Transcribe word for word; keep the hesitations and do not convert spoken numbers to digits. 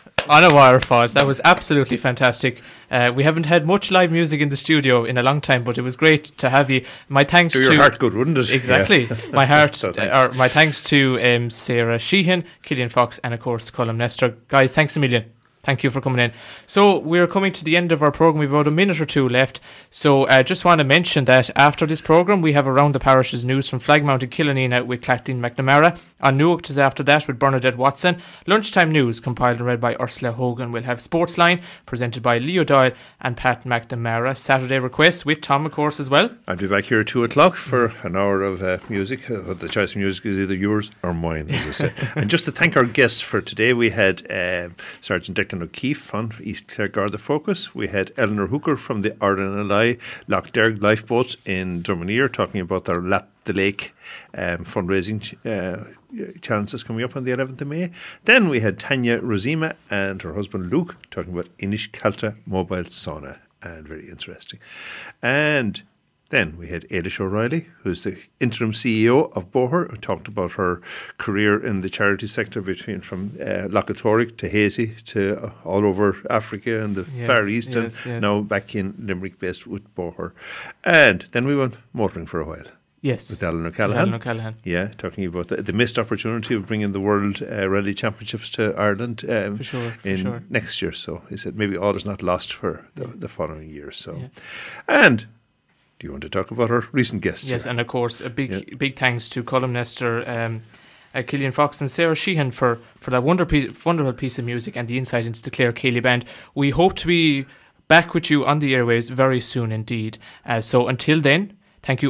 On a wire, Fod. That was absolutely fantastic. Uh, we haven't had much live music in the studio in a long time, but it was great to have you. My thanks Do to your heart good, wouldn't it? Exactly. Yeah. My heart, So thanks. uh, or my thanks to um, Sarah Sheehan, Killian Fox, and of course Colm Nestor. Guys, thanks a million. Thank you for coming in. So we're coming to the end of our programme. We've about a minute or two left. So I uh, just want to mention that after this programme, we have Around the Parishes news from Flagmount and Killanena with Kathleen McNamara. On Newark is after that with Bernadette Watson. Lunchtime news compiled and read by Ursula Hogan. We'll have Sportsline presented by Leo Doyle and Pat McNamara. Saturday requests with Tom, of course, as well. I'll be back here at two o'clock for an hour of uh, music. Uh, the choice of music is either yours or mine, as I say. And just to thank our guests for today, we had uh, Sergeant Declan O'Keefe on East Clare Garda Focus. We had Eleanor Hooker from the Arden and I Loch Derg Lifeboat in Drummondere talking about their Lap the Lake um, fundraising ch- uh, chances coming up on the eleventh of May. Then we had Tanya Rosima and her husband Luke talking about Inish Calta Mobile Sauna, and very interesting. And then we had Ailish O'Reilly, who's the interim C E O of Boher, who talked about her career in the charity sector between from uh, Lochatorig to Haiti to uh, all over Africa and the Yes, Far East, yes, and yes. now back in Limerick based with Boher. And then we went motoring for a while. Yes. With Alan O'Callaghan. Alan O'Callaghan. Yeah, talking about the, the missed opportunity of bringing the World uh, Rally Championships to Ireland um, For sure, for in sure. next year. So he said maybe all is not lost for the, the following year. So, Yeah. And do you want to talk about our recent guests? Yes, here? and of course, a big, Yeah. big thanks to Colm Nestor, um, uh, Killian Fox, and Sarah Sheehan for, for that wonder piece, wonderful piece of music and the insight into the Clare Cayley Band. We hope to be back with you on the airwaves very soon indeed. Uh, so until then, thank you